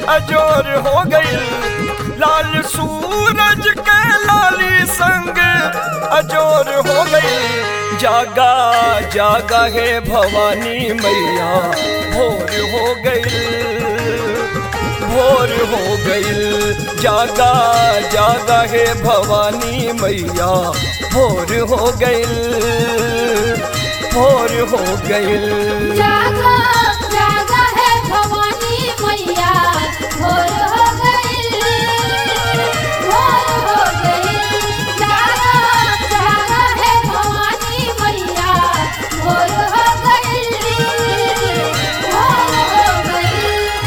अजोर हो गई, लाल सूरज के लाली संग अजोर हो गई। जागा जागा है भवानी मैया, भोर हो गई, भोर हो गई। जागा जागा है भवानी मैया, भोर हो गई, भोर हो गई। जागा जागा है भवानी मैया, भोर हो गई, भोर हो गई। जागा जागा है भवानी मैया, भोर हो गई, भोर हो गई।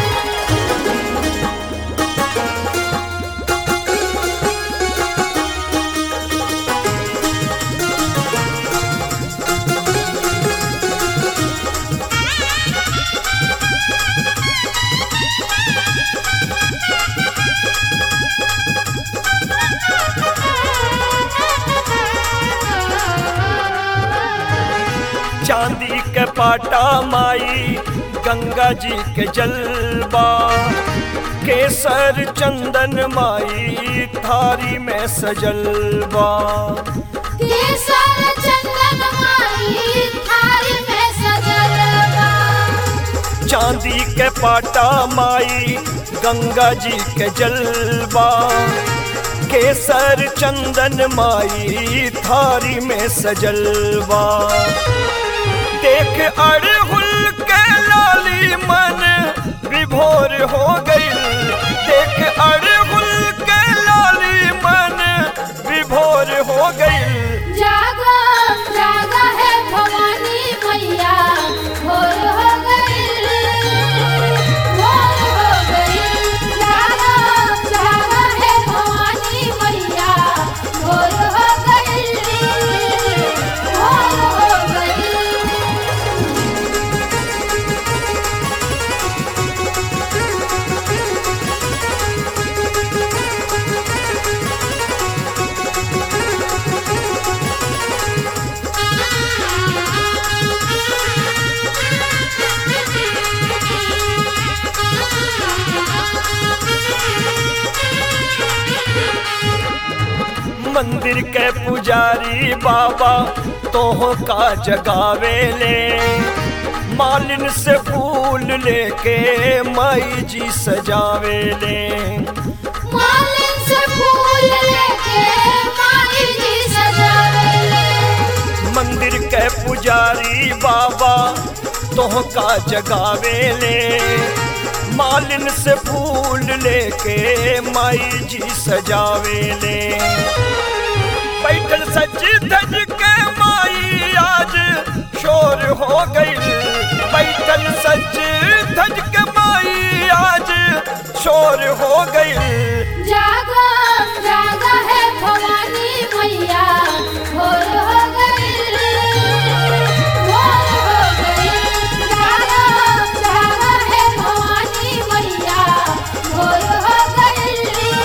चांदी के पाटा माई, गंगा जी के जलवा, केसर चंदन माई थारी में सजलवा। केसर चंदन माई थारी में सजलवा। चांदी के पाटा माई, गंगा जी के जलवा, केसर चंदन माई थारी में सजलवा। देख अड़हुल के लाली मन विभोर हो गई, देख अड़हुल के लाली मन विभोर हो गई। जागा जागा है भवानी मैया, भोर हो गई, भोर हो गई। जागा जागा है भवानी मैया, भोर हो गई, भोर हो गई। मंदिर के पुजारी बाबा तोह का जगावे ले, मालिन से फूल लेके माई जी सजावे ले। मालिन से फूल लेके माई जी सजावे ले। मंदिर के पुजारी बाबा तोह का जगावे ले, मालिन से फूल लेके माई जी सजावे ले। बैठल सज धज के माई आज शोर हो गई, बैठल सज धज के माई आज शोर हो गई। जागा जागा है भवानी मैया, भोर हो गई, भोर हो गई। जागा जागा है भवानी मैया, भोर हो गई,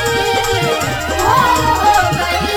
भोर हो गई।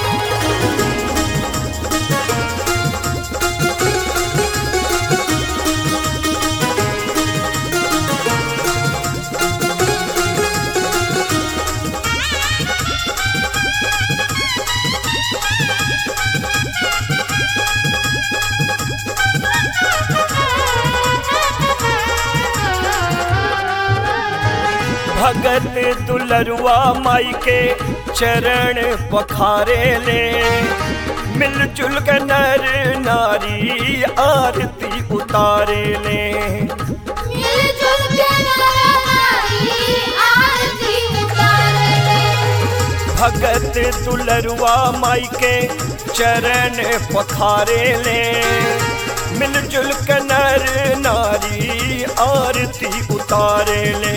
भगत दुलरुआ माई के चरण पखारे ले, मिलजुल के नर नारी आरती उतारे ले। मिलजुल के नर नारी आरती उतारे ले। भगत दुलरुआ माई के चरण पखारे ले, मिलजुल के नर नारी आरती उतारे ले।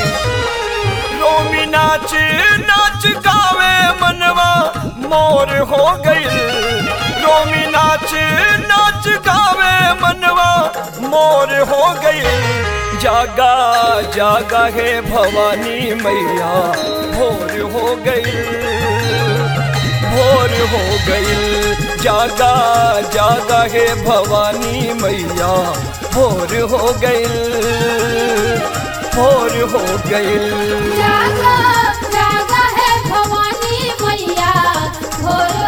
रोमी नाच नाच गावे मनवा मोर हो गई, रोमी नाच नाच गावे मनवा मोर हो गई। जागा जागा है भवानी मैया, भोर हो गई, भोर हो गई। जागा जागा है भवानी मैया, भोर हो गई, भोर हो गइल। जागा जागा है भवानी मैया भोर